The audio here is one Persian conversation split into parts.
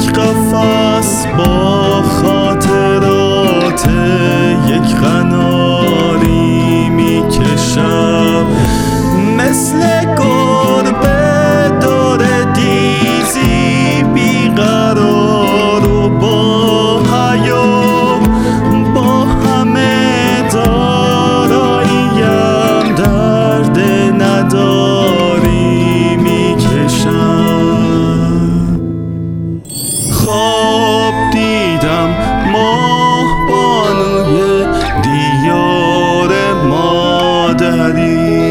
یک قفس با خاطرات یک قناری میکشم، مثل گربه داره دیزی بیقرار و با حیا با همه داراییم درد نداری میکشم. خواب دیدم ماه بانوی دیار مادری،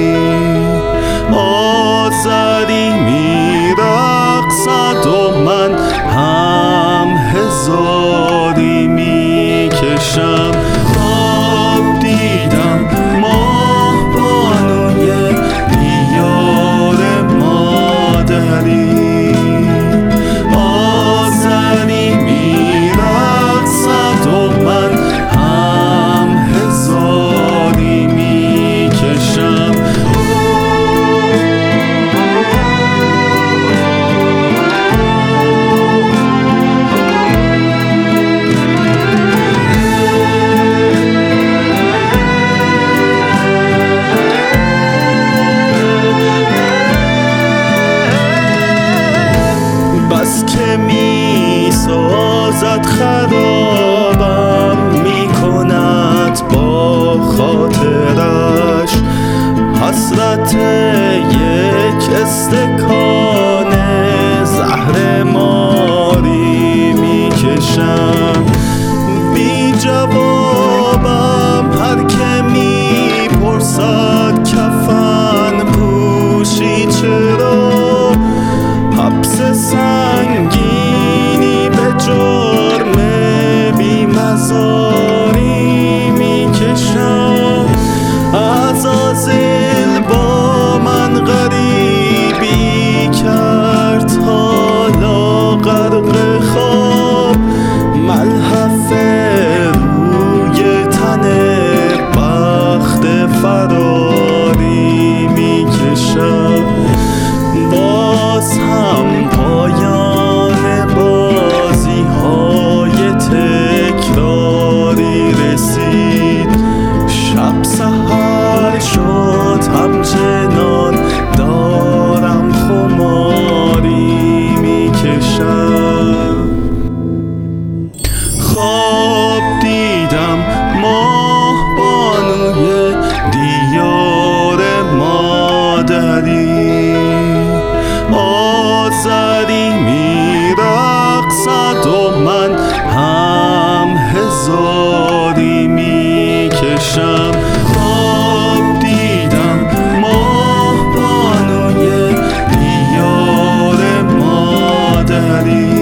آذری میرقصد و من هم هزاری میکشم. خواب دیدم ماه بانوی دیار مادری، آذری میرقصد و من هم هزاری میکشم. بس که می سازد خرابم، می کند با خاطرش حسرت یک استکان زهر ماری می کشم. بی جوابم هر که می پرسد کفن پوشی چرا، حبس سنگینی به جرم بی‌مزاری میکشم. عزازیل با من غریبی کرد، حالا غرق خواب ملحف روی تن بخت فراری میکشم. باز هم پایان بازی های تکراری رسید، شب سحر شد همچنان دارم خماری میکشم. خواب دیدم ماه بانوی دیار مادری، آذری میرقصد و من هم هزاری میکشم. خواب دیدم ماه بانوی دیار مادری،